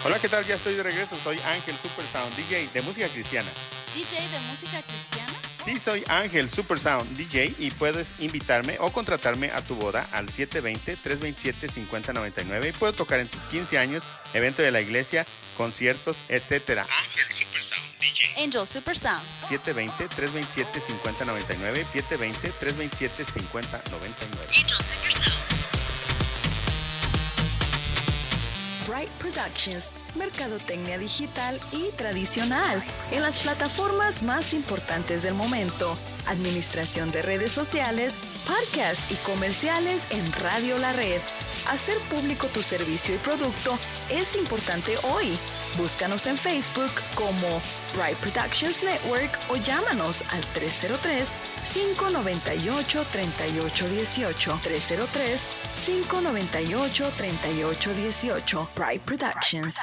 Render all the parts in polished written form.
Hola, ¿qué tal? Ya estoy de regreso. Soy Ángel Super Sound, DJ de música cristiana. ¿DJ de música cristiana? Sí, soy Ángel Super Sound, DJ, y puedes invitarme o contratarme a tu boda al 720-327-5099 y puedo tocar en tus 15 años, evento de la iglesia, conciertos, etc. Ángel Super Sound, DJ. Angel Super Sound. 720-327-5099, 720-327-5099. Angel Super Sound. Bright Productions, mercadotecnia digital y tradicional en las plataformas más importantes del momento, administración de redes sociales, podcasts y comerciales en Radio La Red. Hacer público tu servicio y producto es importante hoy. Búscanos en Facebook como Bright Productions Network o llámanos al 303-598-3818. 303-598-3818. Bright Productions.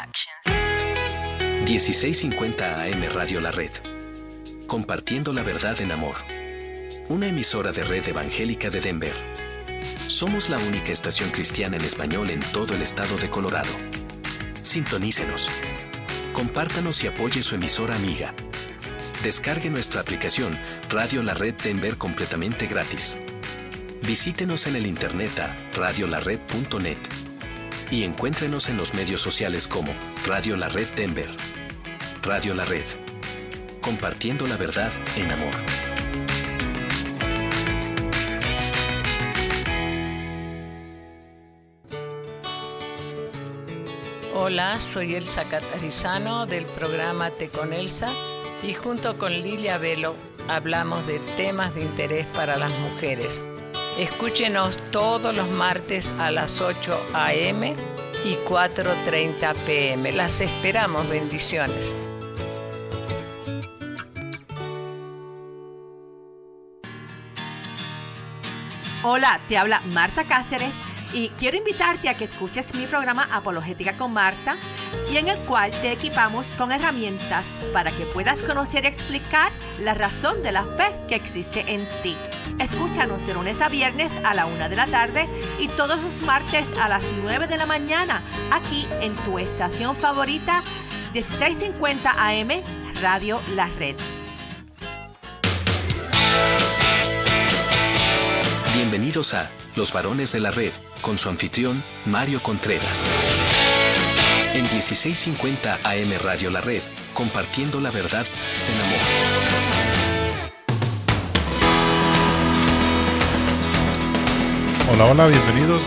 1650 AM Radio La Red. Compartiendo la verdad en amor. Una emisora de Red Evangélica de Denver. Somos la única estación cristiana en español en todo el estado de Colorado. Sintonícenos. Compártanos y apoye su emisora amiga. Descargue nuestra aplicación Radio La Red Denver completamente gratis. Visítenos en el internet a radiolared.net y encuéntrenos en los medios sociales como Radio La Red Denver. Radio La Red. Compartiendo la verdad en amor. Hola, soy Elsa Catarizano del programa Te con Elsa y junto con Lilia Velo hablamos de temas de interés para las mujeres. Escúchenos todos los martes a las 8 a.m. y 4:30 p.m. Las esperamos, bendiciones. Hola, te habla Marta Cáceres y quiero invitarte a que escuches mi programa Apologética con Marta y en el cual te equipamos con herramientas para que puedas conocer y explicar la razón de la fe que existe en ti. Escúchanos de lunes a viernes a la 1 de la tarde y todos los martes a las 9 de la mañana aquí en tu estación favorita 1650 AM Radio La Red. Bienvenidos a Los Varones de la Red, con su anfitrión, Mario Contreras. En 1650 AM Radio La Red, compartiendo la verdad en amor. Hola, hola, bienvenidos.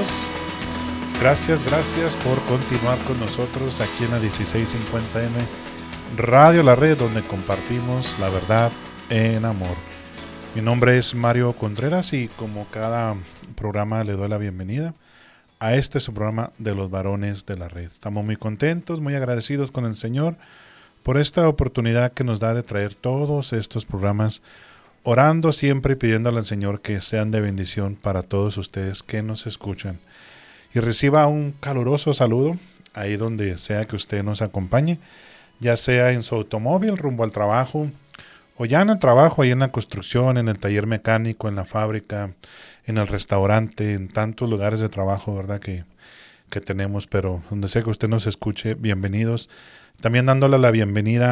Gracias por continuar con nosotros aquí en la 1650 AM Radio La Red, donde compartimos la verdad en amor. Mi nombre es Mario Contreras y como cada programa le doy la bienvenida a este su programa de los varones de la red. Estamos muy contentos, muy agradecidos con el Señor por esta oportunidad que nos da de traer todos estos programas, orando siempre y pidiéndole al Señor que sean de bendición para todos ustedes que nos escuchan. Y reciba un caluroso saludo ahí donde sea que usted nos acompañe, ya sea en su automóvil rumbo al trabajo, o ya en el trabajo, ahí en la construcción, en el taller mecánico, en la fábrica, en el restaurante, en tantos lugares de trabajo, ¿verdad? Que tenemos, pero donde sea que usted nos escuche, bienvenidos. También dándole la bienvenida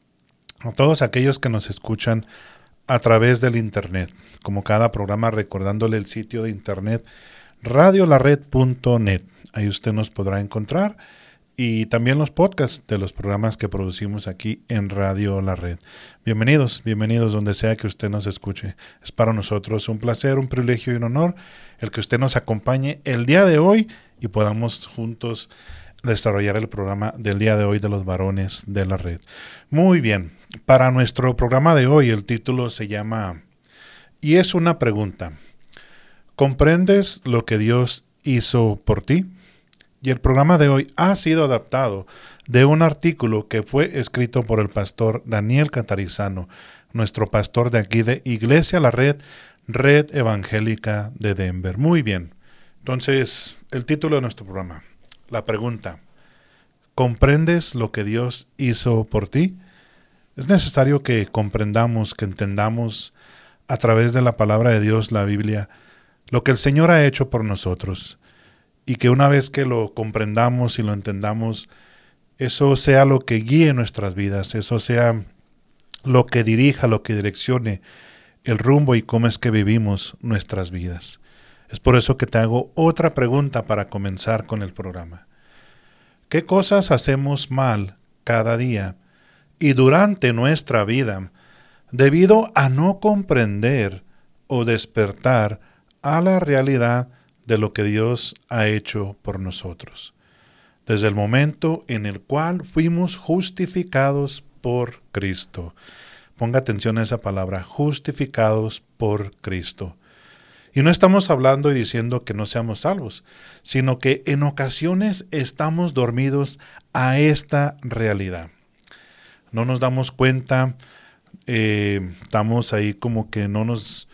a todos aquellos que nos escuchan a través del internet. Como cada programa, recordándole el sitio de internet radiolared.net. Ahí usted nos podrá encontrar. Y también los podcasts de los programas que producimos aquí en Radio La Red. Bienvenidos donde sea que usted nos escuche. Es para nosotros un placer, un privilegio y un honor el que usted nos acompañe el día de hoy y podamos juntos desarrollar el programa del día de hoy de los varones de la red. Muy bien, para nuestro programa de hoy el título se llama Y es una pregunta. ¿Comprendes lo que Dios hizo por ti? Y el programa de hoy ha sido adaptado de un artículo que fue escrito por el pastor Daniel Catarizano, nuestro pastor de aquí de Iglesia La Red, Red Evangélica de Denver. Muy bien. Entonces, el título de nuestro programa, la pregunta, ¿comprendes lo que Dios hizo por ti? Es necesario que comprendamos, que entendamos a través de la palabra de Dios, la Biblia, lo que el Señor ha hecho por nosotros. Y que una vez que lo comprendamos y lo entendamos, eso sea lo que guíe nuestras vidas, eso sea lo que dirija, lo que direccione el rumbo y cómo es que vivimos nuestras vidas. Es por eso que te hago otra pregunta para comenzar con el programa. ¿Qué cosas hacemos mal cada día y durante nuestra vida debido a no comprender o despertar a la realidad de lo que Dios ha hecho por nosotros? Desde el momento en el cual fuimos justificados por Cristo. Ponga atención a esa palabra, justificados por Cristo. Y no estamos hablando y diciendo que no seamos salvos, sino que en ocasiones estamos dormidos a esta realidad. No nos damos cuenta, estamos ahí como que no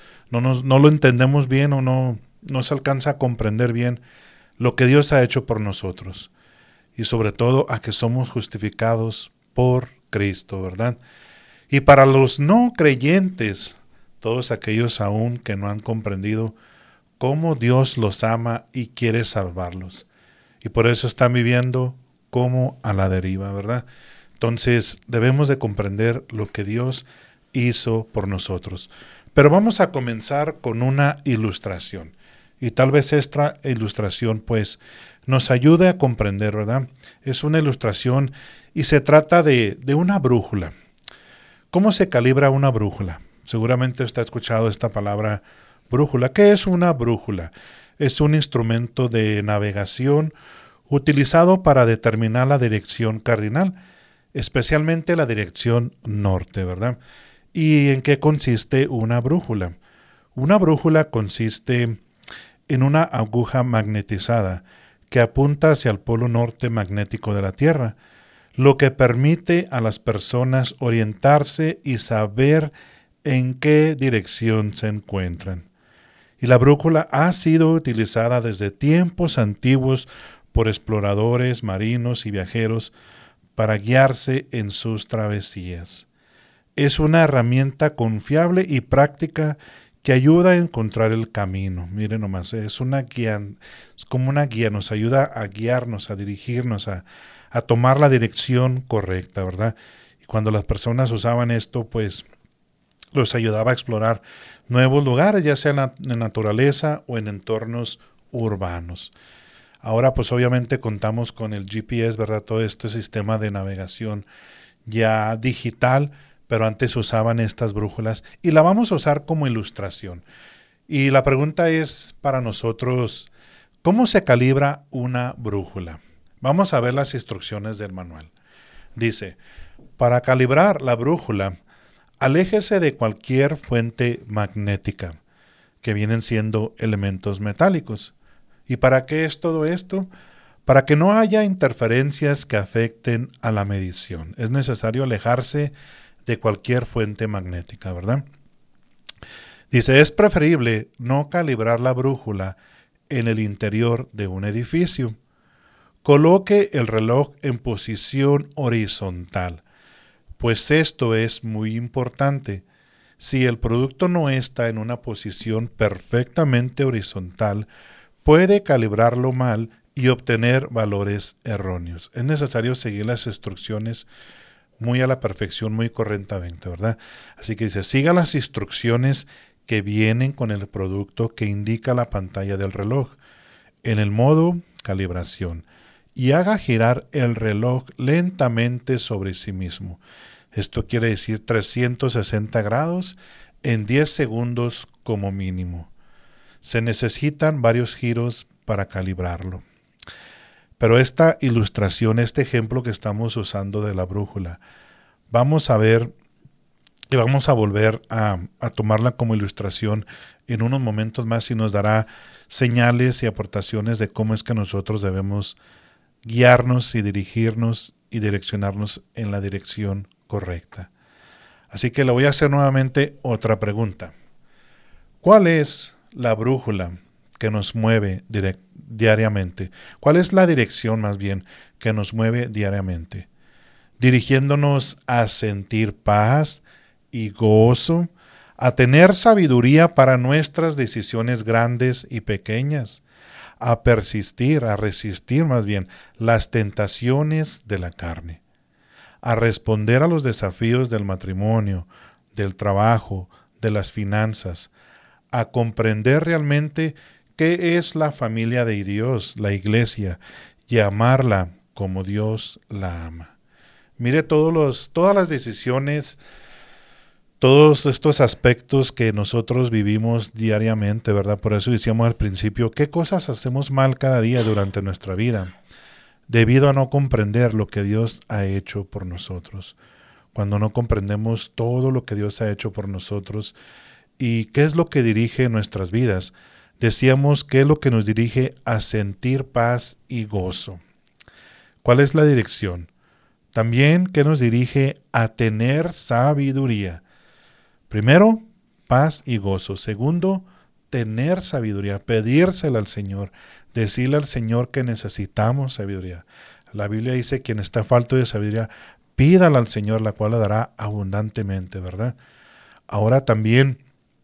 lo entendemos bien o no se alcanza a comprender bien lo que Dios ha hecho por nosotros. Y sobre todo a que somos justificados por Cristo, ¿verdad? Y para los no creyentes, todos aquellos aún que no han comprendido cómo Dios los ama y quiere salvarlos. Y por eso están viviendo como a la deriva, ¿verdad? Entonces debemos de comprender lo que Dios hizo por nosotros. Pero vamos a comenzar con una ilustración. Y tal vez esta ilustración pues nos ayude a comprender, ¿verdad? Es una ilustración y se trata de una brújula. ¿Cómo se calibra una brújula? Seguramente usted ha escuchado esta palabra brújula. ¿Qué es una brújula? Es un instrumento de navegación utilizado para determinar la dirección cardinal, especialmente la dirección norte, ¿verdad? ¿Y en qué consiste una brújula? Una brújula consiste en una aguja magnetizada que apunta hacia el polo norte magnético de la Tierra, lo que permite a las personas orientarse y saber en qué dirección se encuentran. Y la brújula ha sido utilizada desde tiempos antiguos por exploradores, marinos y viajeros para guiarse en sus travesías. Es una herramienta confiable y práctica que ayuda a encontrar el camino. Miren nomás, es una guía, es como una guía, nos ayuda a guiarnos, a dirigirnos, a tomar la dirección correcta, ¿verdad? Y cuando las personas usaban esto, pues los ayudaba a explorar nuevos lugares, ya sea en naturaleza o en entornos urbanos. Ahora pues obviamente contamos con el GPS, ¿verdad? Todo este sistema de navegación ya digital, pero antes usaban estas brújulas y la vamos a usar como ilustración. Y la pregunta es para nosotros, ¿cómo se calibra una brújula? Vamos a ver las instrucciones del manual. Dice, para calibrar la brújula, aléjese de cualquier fuente magnética, que vienen siendo elementos metálicos. ¿Y para qué es todo esto? Para que no haya interferencias que afecten a la medición. Es necesario alejarse de cualquier fuente magnética, ¿verdad? Dice, es preferible no calibrar la brújula en el interior de un edificio. Coloque el reloj en posición horizontal, pues esto es muy importante. Si el producto no está en una posición perfectamente horizontal, puede calibrarlo mal y obtener valores erróneos. Es necesario seguir las instrucciones muy a la perfección, muy correctamente, ¿verdad? Así que dice, siga las instrucciones que vienen con el producto que indica la pantalla del reloj en el modo calibración y haga girar el reloj lentamente sobre sí mismo. Esto quiere decir 360 grados en 10 segundos como mínimo. Se necesitan varios giros para calibrarlo. Pero esta ilustración, este ejemplo que estamos usando de la brújula, vamos a ver y vamos a volver a tomarla como ilustración en unos momentos más y nos dará señales y aportaciones de cómo es que nosotros debemos guiarnos y dirigirnos y direccionarnos en la dirección correcta. Así que le voy a hacer nuevamente otra pregunta. ¿Cuál es la brújula que nos mueve diariamente? ¿Cuál es la dirección más bien que nos mueve diariamente? Dirigiéndonos a sentir paz y gozo, a tener sabiduría para nuestras decisiones grandes y pequeñas, a persistir, a resistir más bien las tentaciones de la carne, a responder a los desafíos del matrimonio, del trabajo, de las finanzas, a comprender realmente qué es la familia de Dios, la iglesia, y amarla como Dios la ama. Mire todas las decisiones, todos estos aspectos que nosotros vivimos diariamente, ¿verdad? Por eso decíamos al principio, ¿qué cosas hacemos mal cada día durante nuestra vida? Debido a no comprender lo que Dios ha hecho por nosotros. Cuando no comprendemos todo lo que Dios ha hecho por nosotros y qué es lo que dirige nuestras vidas, decíamos qué es lo que nos dirige a sentir paz y gozo. ¿Cuál es la dirección? También qué nos dirige a tener sabiduría. Primero, paz y gozo. Segundo, tener sabiduría, pedírsela al Señor, decirle al Señor que necesitamos sabiduría. La Biblia dice, quien está falto de sabiduría, pídala al Señor, la cual le dará abundantemente, ¿verdad? Ahora también,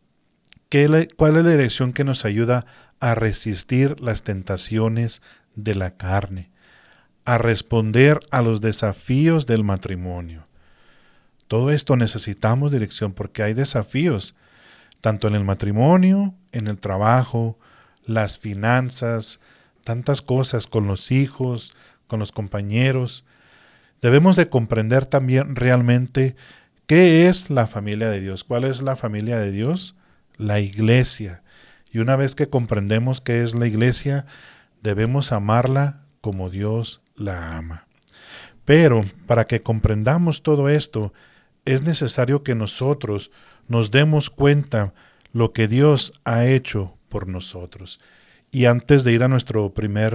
¿cuál es la dirección que nos ayuda a resistir las tentaciones de la carne? A responder a los desafíos del matrimonio. Todo esto necesitamos dirección porque hay desafíos, tanto en el matrimonio, en el trabajo, las finanzas, tantas cosas con los hijos, con los compañeros. Debemos de comprender también realmente qué es la familia de Dios. ¿Cuál es la familia de Dios? La iglesia. Y una vez que comprendemos qué es la iglesia, debemos amarla como Dios la ama. Pero para que comprendamos todo esto, es necesario que nosotros nos demos cuenta lo que Dios ha hecho por nosotros. Y antes de ir a nuestra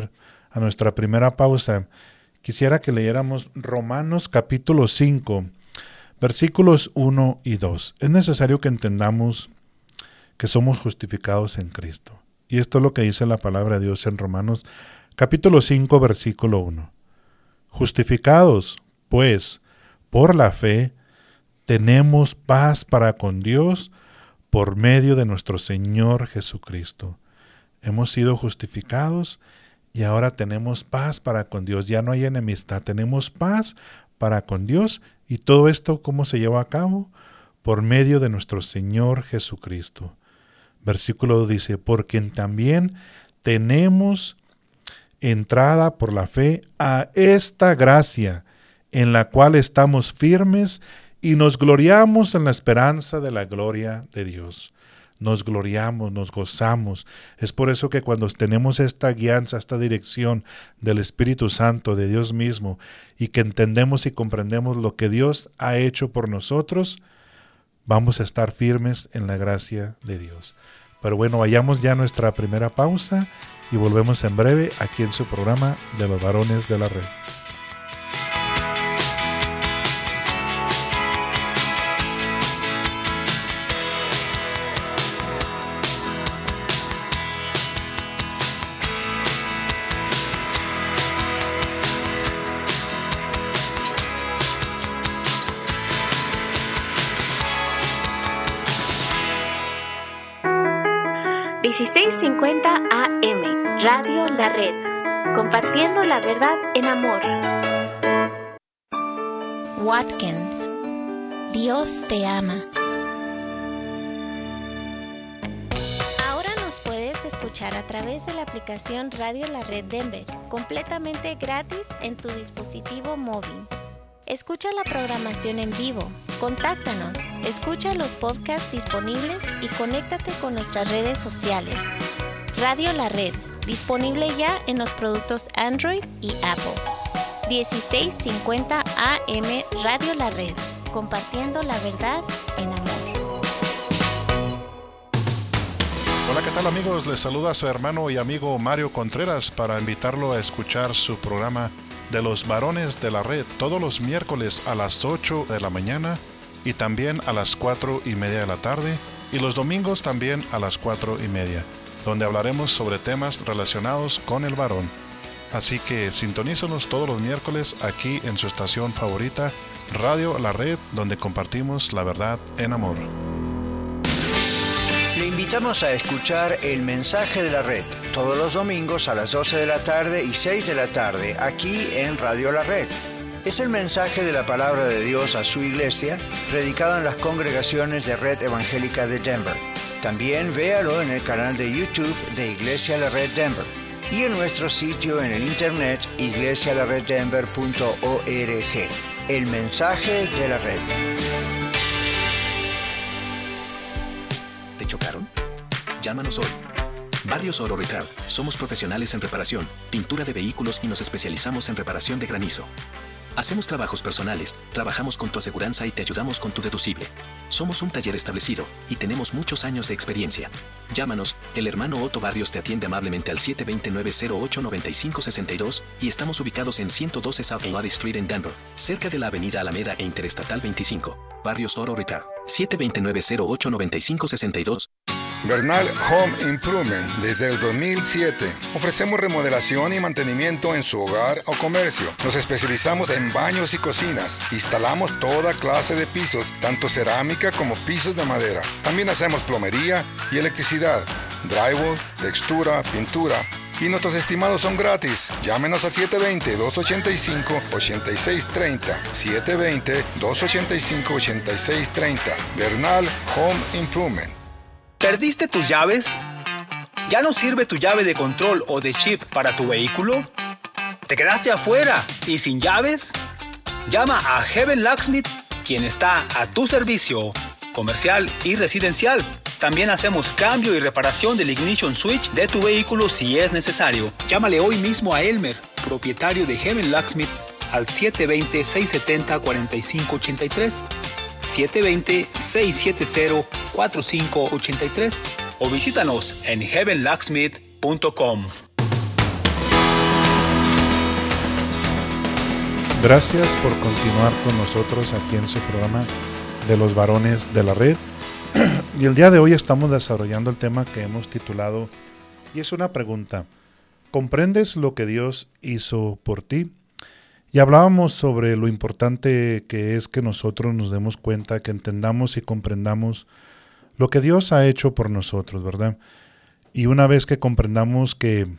primera pausa, quisiera que leyéramos Romanos capítulo 5, versículos 1 y 2. Es necesario que entendamos que somos justificados en Cristo. Y esto es lo que dice la palabra de Dios en Romanos capítulo 5, versículo 1. Justificados, pues, por la fe, tenemos paz para con Dios por medio de nuestro Señor Jesucristo. Hemos sido justificados y ahora tenemos paz para con Dios. Ya no hay enemistad, tenemos paz para con Dios. ¿Y todo esto cómo se lleva a cabo? Por medio de nuestro Señor Jesucristo. Versículo 2 dice, por quien también tenemos entrada por la fe a esta gracia, en la cual estamos firmes y nos gloriamos en la esperanza de la gloria de Dios. Nos gloriamos, nos gozamos. Es por eso que cuando tenemos esta guianza, esta dirección del Espíritu Santo, de Dios mismo, y que entendemos y comprendemos lo que Dios ha hecho por nosotros, vamos a estar firmes en la gracia de Dios. Pero bueno, vayamos ya a nuestra primera pausa y volvemos en breve aquí en su programa de los varones de la red. $16.50 AM, Radio La Red, compartiendo la verdad en amor. Watkins, Dios te ama. Ahora nos puedes escuchar a través de la aplicación Radio La Red Denver, completamente gratis en tu dispositivo móvil. Escucha la programación en vivo, contáctanos, escucha los podcasts disponibles y conéctate con nuestras redes sociales. Radio La Red, disponible ya en los productos Android y Apple. 1650 AM Radio La Red, compartiendo la verdad en amor. Hola, ¿qué tal amigos? Les saluda a su hermano y amigo Mario Contreras para invitarlo a escuchar su programa de los varones de la red todos los miércoles a las 8 de la mañana y también a las 4:30 de la tarde y los domingos también a las 4:30, donde hablaremos sobre temas relacionados con el varón. Así que sintonízanos todos los miércoles aquí en su estación favorita, Radio La Red, donde compartimos la verdad en amor. Le invitamos a escuchar El Mensaje de la Red todos los domingos a las 12 de la tarde y 6 de la tarde aquí en Radio La Red. Es el mensaje de la palabra de Dios a su iglesia, predicado en las congregaciones de Red Evangélica de Denver. También véalo en el canal de YouTube de Iglesia La Red Denver y en nuestro sitio en el internet iglesialareddenver.org. El Mensaje de la Red. ¿Te chocaron? Llámanos hoy. Barrios Oro Ricard. Somos profesionales en reparación, pintura de vehículos y nos especializamos en reparación de granizo. Hacemos trabajos personales, trabajamos con tu aseguranza y te ayudamos con tu deducible. Somos un taller establecido y tenemos muchos años de experiencia. Llámanos, el hermano Otto Barrios te atiende amablemente al 729-08-9562 y estamos ubicados en 112 South Lottie Street en Denver, cerca de la avenida Alameda e Interestatal 25. Barrios Oro Ricard, 729-08-9562. Bernal Home Improvement. Desde el 2007 ofrecemos remodelación y mantenimiento en su hogar o comercio. Nos especializamos en baños y cocinas. Instalamos toda clase de pisos, tanto cerámica como pisos de madera. También hacemos plomería y electricidad, drywall, textura, pintura. Y nuestros estimados son gratis. Llámenos a 720-285-8630. 720-285-8630. Bernal Home Improvement. ¿Perdiste tus llaves? ¿Ya no sirve tu llave de control o de chip para tu vehículo? ¿Te quedaste afuera y sin llaves? Llama a Heaven Locksmith, quien está a tu servicio, comercial y residencial. También hacemos cambio y reparación del ignition switch de tu vehículo si es necesario. Llámale hoy mismo a Elmer, propietario de Heaven Locksmith, al 720-670-4583. 720-670-4583 o visítanos en heavenlocksmith.com. Gracias por continuar con nosotros aquí en su programa de los varones de la red. Y el día de hoy estamos desarrollando el tema que hemos titulado, y es una pregunta: ¿comprendes lo que Dios hizo por ti? Y hablábamos sobre lo importante que es que nosotros nos demos cuenta, que entendamos y comprendamos lo que Dios ha hecho por nosotros, ¿verdad? Y una vez que comprendamos, que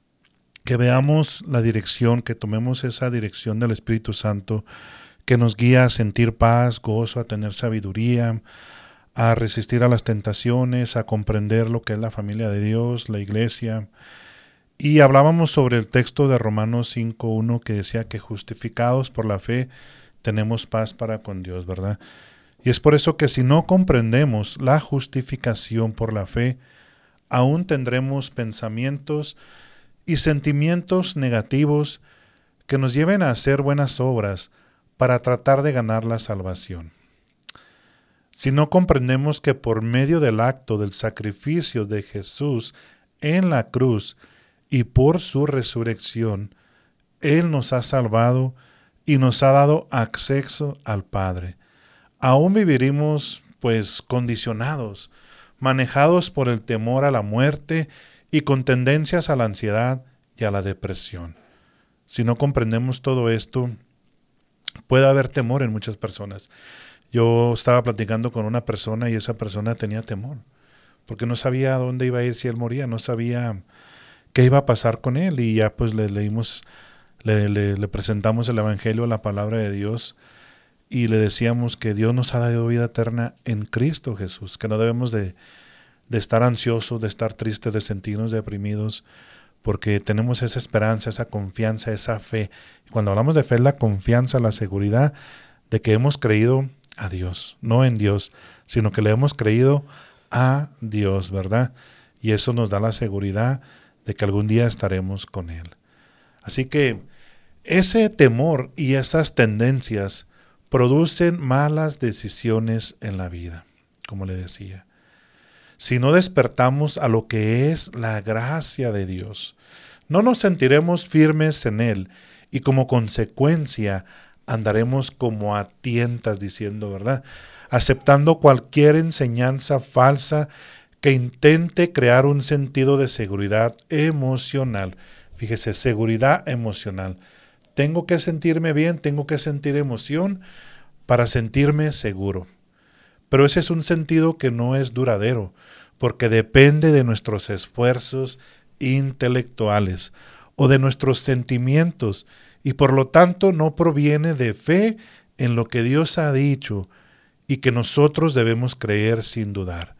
veamos la dirección, que tomemos esa dirección del Espíritu Santo, que nos guía a sentir paz, gozo, a tener sabiduría, a resistir a las tentaciones, a comprender lo que es la familia de Dios, la iglesia. Y hablábamos sobre el texto de Romanos 5:1 que decía que justificados por la fe tenemos paz para con Dios, ¿verdad? Y es por eso que si no comprendemos la justificación por la fe, aún tendremos pensamientos y sentimientos negativos que nos lleven a hacer buenas obras para tratar de ganar la salvación. Si no comprendemos que por medio del acto del sacrificio de Jesús en la cruz y por su resurrección, Él nos ha salvado y nos ha dado acceso al Padre, aún viviremos pues condicionados, manejados por el temor a la muerte y con tendencias a la ansiedad y a la depresión. Si no comprendemos todo esto, puede haber temor en muchas personas. Yo estaba platicando con una persona y esa persona tenía temor, porque no sabía a dónde iba a ir si él moría, no sabía qué iba a pasar con él, y ya pues le presentamos el Evangelio, la palabra de Dios, y le decíamos que Dios nos ha dado vida eterna en Cristo Jesús, que no debemos de estar ansiosos, de estar tristes, de sentirnos deprimidos, porque tenemos esa esperanza, esa confianza, esa fe. Y cuando hablamos de fe, es la confianza, la seguridad de que hemos creído a Dios, no en Dios, sino que le hemos creído a Dios, ¿verdad? Y eso nos da la seguridad de que algún día estaremos con Él. Así que ese temor y esas tendencias producen malas decisiones en la vida, como le decía. Si no despertamos a lo que es la gracia de Dios, no nos sentiremos firmes en Él y como consecuencia andaremos como a tientas diciendo, ¿verdad? Aceptando cualquier enseñanza falsa que intente crear un sentido de seguridad emocional. Fíjese, seguridad emocional. Tengo que sentirme bien, tengo que sentir emoción para sentirme seguro. Pero ese es un sentido que no es duradero, porque depende de nuestros esfuerzos intelectuales o de nuestros sentimientos y por lo tanto no proviene de fe en lo que Dios ha dicho y que nosotros debemos creer sin dudar.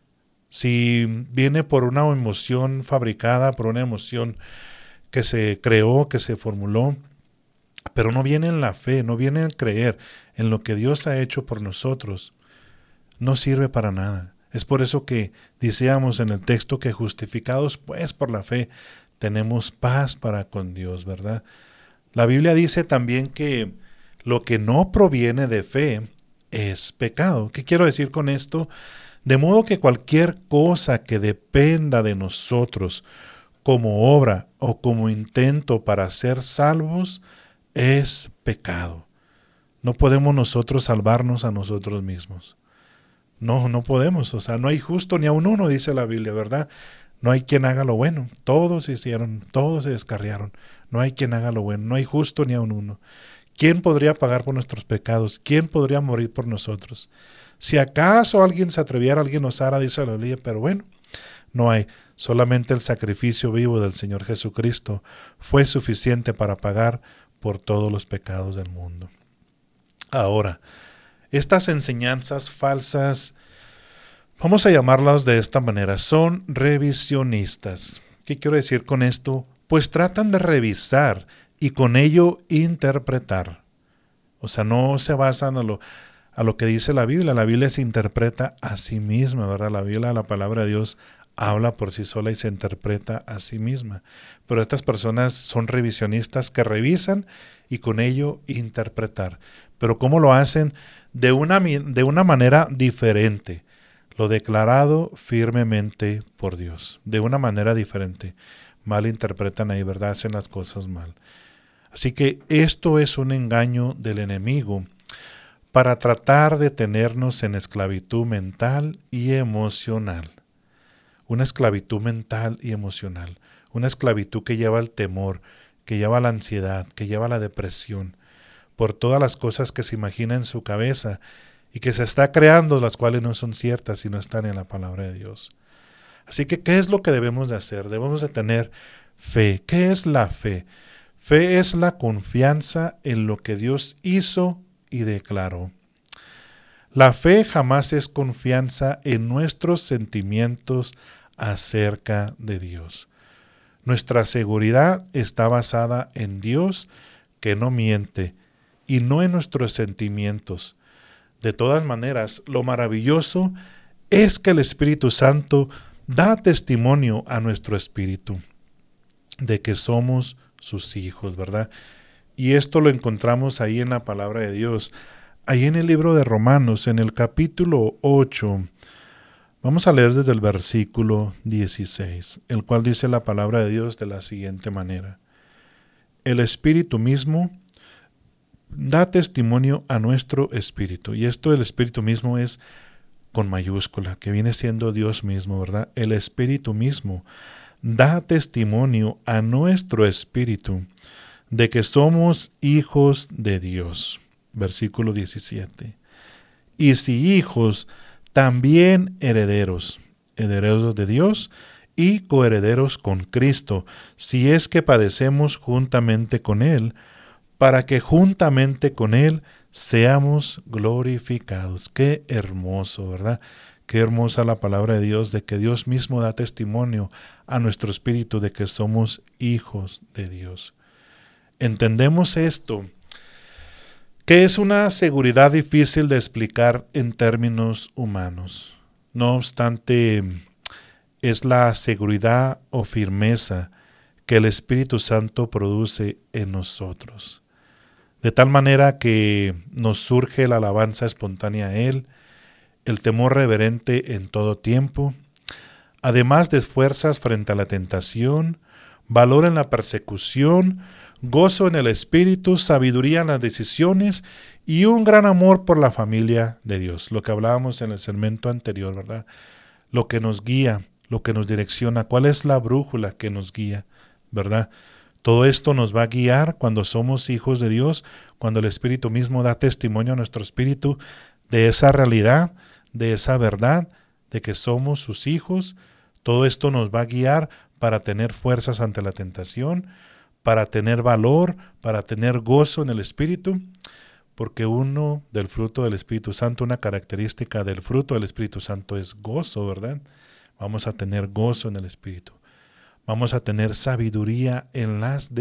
Si viene por una emoción fabricada, por una emoción que se creó, que se formuló, pero no viene en la fe, no viene en creer en lo que Dios ha hecho por nosotros, no sirve para nada. Es por eso que decíamos en el texto que justificados pues por la fe tenemos paz para con Dios, ¿verdad? La Biblia dice también que lo que no proviene de fe es pecado. ¿Qué quiero decir con esto? De modo que cualquier cosa que dependa de nosotros como obra o como intento para ser salvos es pecado. No podemos nosotros salvarnos a nosotros mismos. No podemos. O sea, no hay justo ni aun uno, dice la Biblia, ¿verdad? No hay quien haga lo bueno. Todos hicieron, todos se descarriaron. No hay quien haga lo bueno. No hay justo ni aun uno. ¿Quién podría pagar por nuestros pecados? ¿Quién podría morir por nosotros? Si acaso alguien se atreviera, alguien osara, dice la Biblia, pero bueno, no hay. Solamente el sacrificio vivo del Señor Jesucristo fue suficiente para pagar por todos los pecados del mundo. Ahora, estas enseñanzas falsas, vamos a llamarlas de esta manera, son revisionistas. ¿Qué quiero decir con esto? Pues tratan de revisar y con ello interpretar. O sea, no se basan a lo que dice la Biblia. La Biblia se interpreta a sí misma, ¿verdad? La Biblia, la palabra de Dios, habla por sí sola y se interpreta a sí misma. Pero estas personas son revisionistas que revisan y con ello interpretar. Pero ¿cómo lo hacen? De una manera diferente. Lo declarado firmemente por Dios. De una manera diferente. Mal interpretan ahí, ¿verdad? Hacen las cosas mal. Así que esto es un engaño del enemigo para tratar de tenernos en esclavitud mental y emocional. Una esclavitud mental y emocional. Una esclavitud que lleva al temor, que lleva a la ansiedad, que lleva a la depresión, por todas las cosas que se imagina en su cabeza y que se está creando, las cuales no son ciertas y no están en la palabra de Dios. Así que, ¿qué es lo que debemos de hacer? Debemos de tener fe. ¿Qué es la fe? Fe es la confianza en lo que Dios hizo y declaró. La fe jamás es confianza en nuestros sentimientos acerca de Dios. Nuestra seguridad está basada en Dios, que no miente, y no en nuestros sentimientos. De todas maneras, lo maravilloso es que el Espíritu Santo da testimonio a nuestro espíritu de que somos sus hijos, ¿verdad? Y esto lo encontramos ahí en la palabra de Dios. Ahí en el libro de Romanos, en el capítulo 8, vamos a leer desde el versículo 16, el cual dice la palabra de Dios de la siguiente manera. El Espíritu mismo da testimonio a nuestro espíritu. Y esto del Espíritu mismo es con mayúscula, que viene siendo Dios mismo, ¿verdad? El Espíritu mismo da testimonio a nuestro espíritu de que somos hijos de Dios. Versículo 17. Y si hijos, también herederos, herederos de Dios y coherederos con Cristo, si es que padecemos juntamente con Él, para que juntamente con Él seamos glorificados. Qué hermoso, ¿verdad? Qué hermosa la palabra de Dios, de que Dios mismo da testimonio a nuestro espíritu de que somos hijos de Dios. Entendemos esto, que es una seguridad difícil de explicar en términos humanos. No obstante, es la seguridad o firmeza que el Espíritu Santo produce en nosotros. De tal manera que nos surge la alabanza espontánea a Él, el temor reverente en todo tiempo, además de fuerzas frente a la tentación, valor en la persecución, gozo en el espíritu, sabiduría en las decisiones y un gran amor por la familia de Dios. Lo que hablábamos en el segmento anterior, ¿verdad? Lo que nos guía, lo que nos direcciona, cuál es la brújula que nos guía, ¿verdad? Todo esto nos va a guiar cuando somos hijos de Dios, cuando el Espíritu mismo da testimonio a nuestro espíritu de esa realidad, de esa verdad, de que somos sus hijos. Todo esto nos va a guiar para tener fuerzas ante la tentación, para tener valor, para tener gozo en el Espíritu, porque uno del fruto del Espíritu Santo, una característica del fruto del Espíritu Santo es gozo, ¿verdad? Vamos a tener gozo en el Espíritu. Vamos a tener sabiduría en las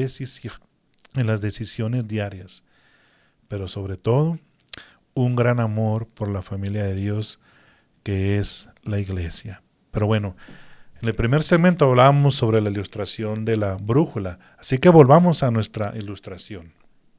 decisiones diarias, pero sobre todo un gran amor por la familia de Dios que es la iglesia. Pero bueno, en el primer segmento hablábamos sobre la ilustración de la brújula, así que volvamos a nuestra ilustración.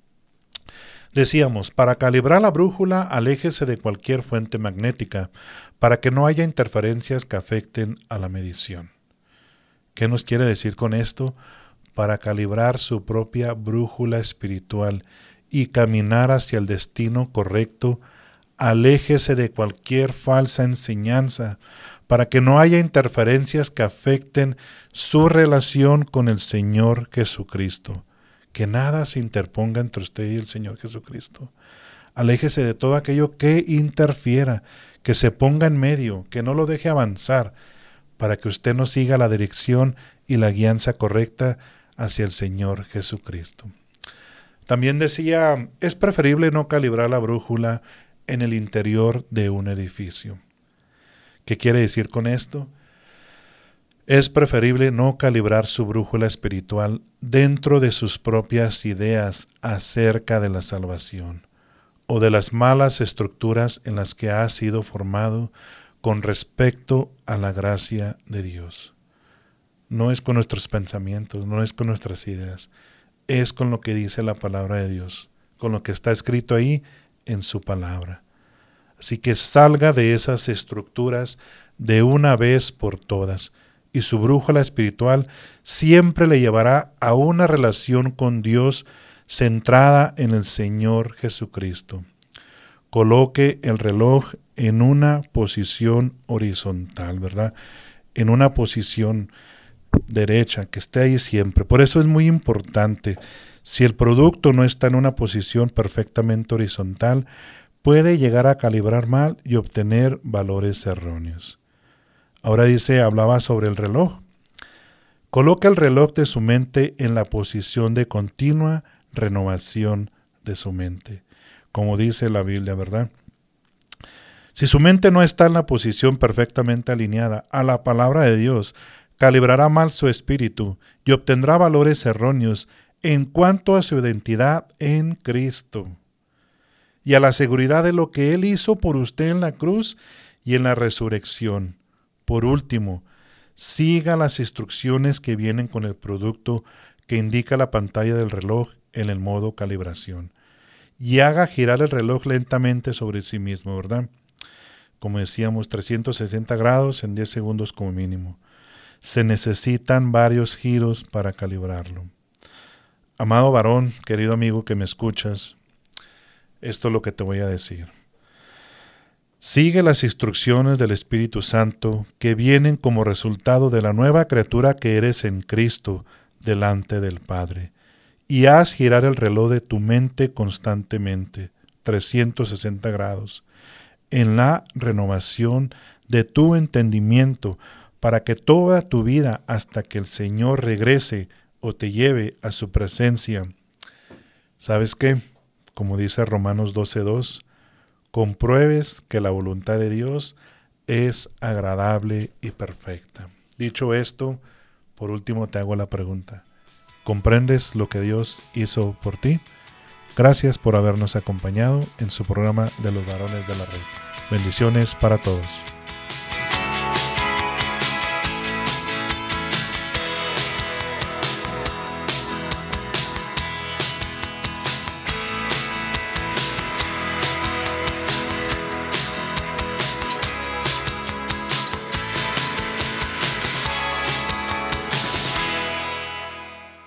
Decíamos, para calibrar la brújula, aléjese de cualquier fuente magnética para que no haya interferencias que afecten a la medición. ¿Qué nos quiere decir con esto? Para calibrar su propia brújula espiritual y caminar hacia el destino correcto, aléjese de cualquier falsa enseñanza para que no haya interferencias que afecten su relación con el Señor Jesucristo. Que nada se interponga entre usted y el Señor Jesucristo. Aléjese de todo aquello que interfiera, que se ponga en medio, que no lo deje avanzar, para que usted no siga la dirección y la guianza correcta hacia el Señor Jesucristo. También decía, es preferible no calibrar la brújula en el interior de un edificio. ¿Qué quiere decir con esto? Es preferible no calibrar su brújula espiritual dentro de sus propias ideas acerca de la salvación o de las malas estructuras en las que ha sido formado con respecto a la gracia de Dios. No es con nuestros pensamientos, no es con nuestras ideas, es con lo que dice la palabra de Dios, con lo que está escrito ahí en su palabra. Así que salga de esas estructuras de una vez por todas, y su brújula espiritual siempre le llevará a una relación con Dios centrada en el Señor Jesucristo. Coloque el reloj en una posición horizontal, ¿verdad? En una posición derecha, que esté ahí siempre. Por eso es muy importante. Si el producto no está en una posición perfectamente horizontal, puede llegar a calibrar mal y obtener valores erróneos. Ahora hablaba sobre el reloj. Coloque el reloj de su mente en la posición de continua renovación de su mente, como dice la Biblia, ¿verdad? Si su mente no está en la posición perfectamente alineada a la palabra de Dios, calibrará mal su espíritu y obtendrá valores erróneos en cuanto a su identidad en Cristo y a la seguridad de lo que Él hizo por usted en la cruz y en la resurrección. Por último, siga las instrucciones que vienen con el producto que indica la pantalla del reloj en el modo calibración y haga girar el reloj lentamente sobre sí mismo, ¿verdad? Como decíamos, 360 grados en 10 segundos como mínimo. Se necesitan varios giros para calibrarlo. Amado varón, querido amigo que me escuchas, esto es lo que te voy a decir. Sigue las instrucciones del Espíritu Santo que vienen como resultado de la nueva criatura que eres en Cristo delante del Padre, y haz girar el reloj de tu mente constantemente, 360 grados, en la renovación de tu entendimiento, para que toda tu vida hasta que el Señor regrese o te lleve a su presencia. ¿Sabes qué? Como dice Romanos 12:2, compruebes que la voluntad de Dios es agradable y perfecta. Dicho esto, por último te hago la pregunta. ¿Comprendes lo que Dios hizo por ti? Gracias por habernos acompañado en su programa de los varones de la red. Bendiciones para todos.